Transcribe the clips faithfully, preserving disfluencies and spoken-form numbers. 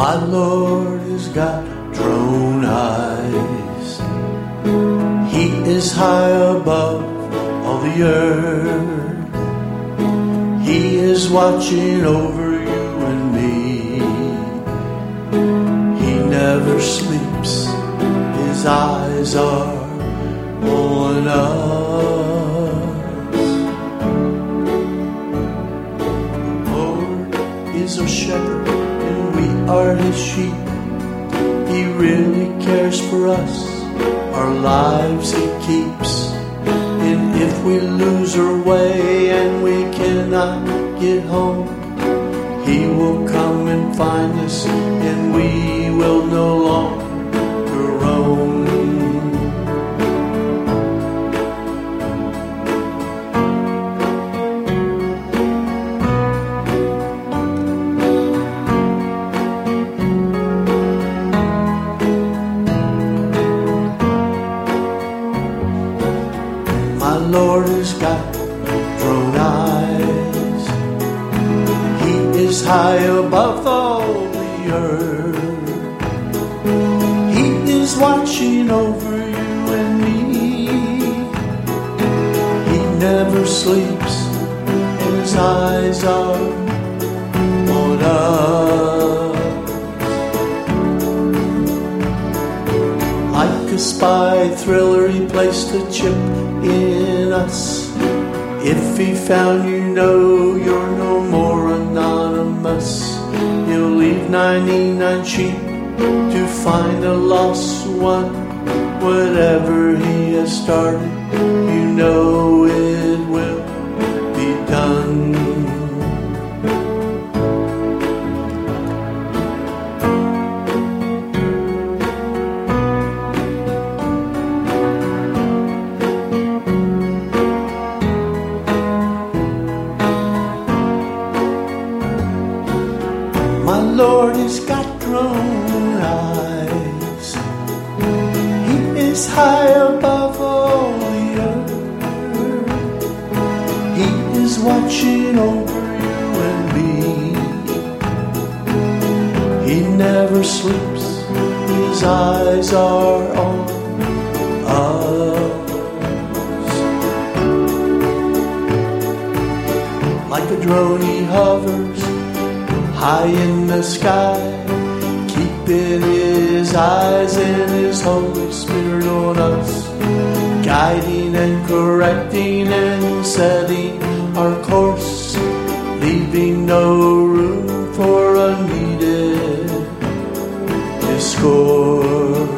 My Lord has got throne eyes. He is high above all the earth. He is watching over you and me. He never sleeps. His eyes are on us. The Lord is our shepherd and we are his sheep. He really cares for us. Our lives he keeps. And if we lose our way and we cannot get home, he will come and find us and we will no longer roam. My Lord has got throne eyes. He is high above all the earth. He is watching over you and me. He never sleeps, and his eyes are on us. Like a spy thriller, he placed a chip in us. If he found you, know you're no more anonymous. He'll leave ninety-nine sheep to find a lost one. Whatever he has started, you know it will be done. My Lord has got throne eyes. He is high above all the earth. He is watching over you and me. He never sleeps. His eyes are on us. Like a drone he hovers high in the sky, keeping his eyes and his Holy Spirit on us, guiding and correcting and setting our course, leaving no room for unneeded discourse.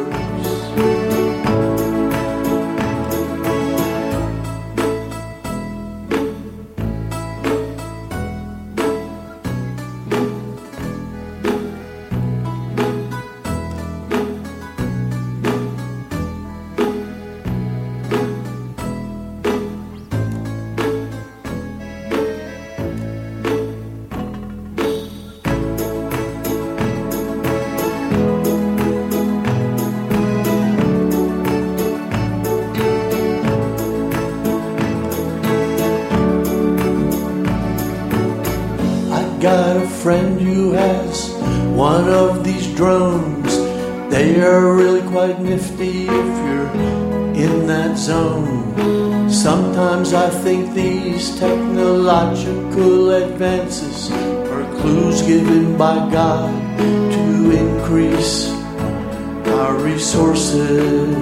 Got a friend who has one of these drones. They are really quite nifty if you're in that zone. Sometimes I think these technological advances are clues given by God to increase our resources.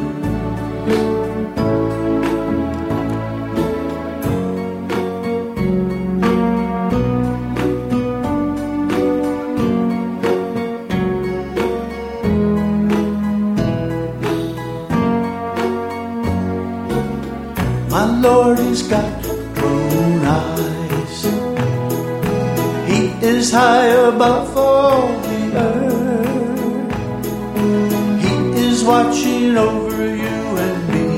My Lord has got throne eyes. He is high above all the earth. He is watching over you and me.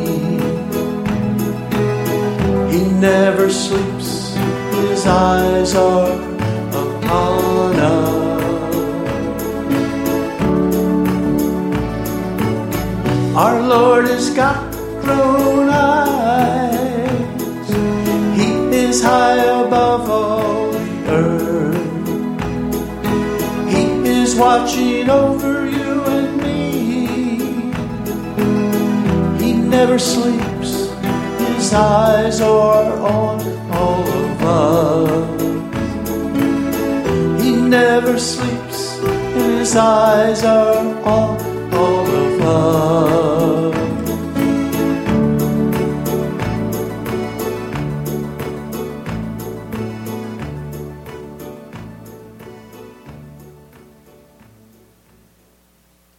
He never sleeps. His eyes are upon us. Our Lord has got throne eyes. He is high above all the earth. He is watching watching over you and me. He never sleeps, his eyes are on all of us. He never sleeps, and his eyes are on all of us.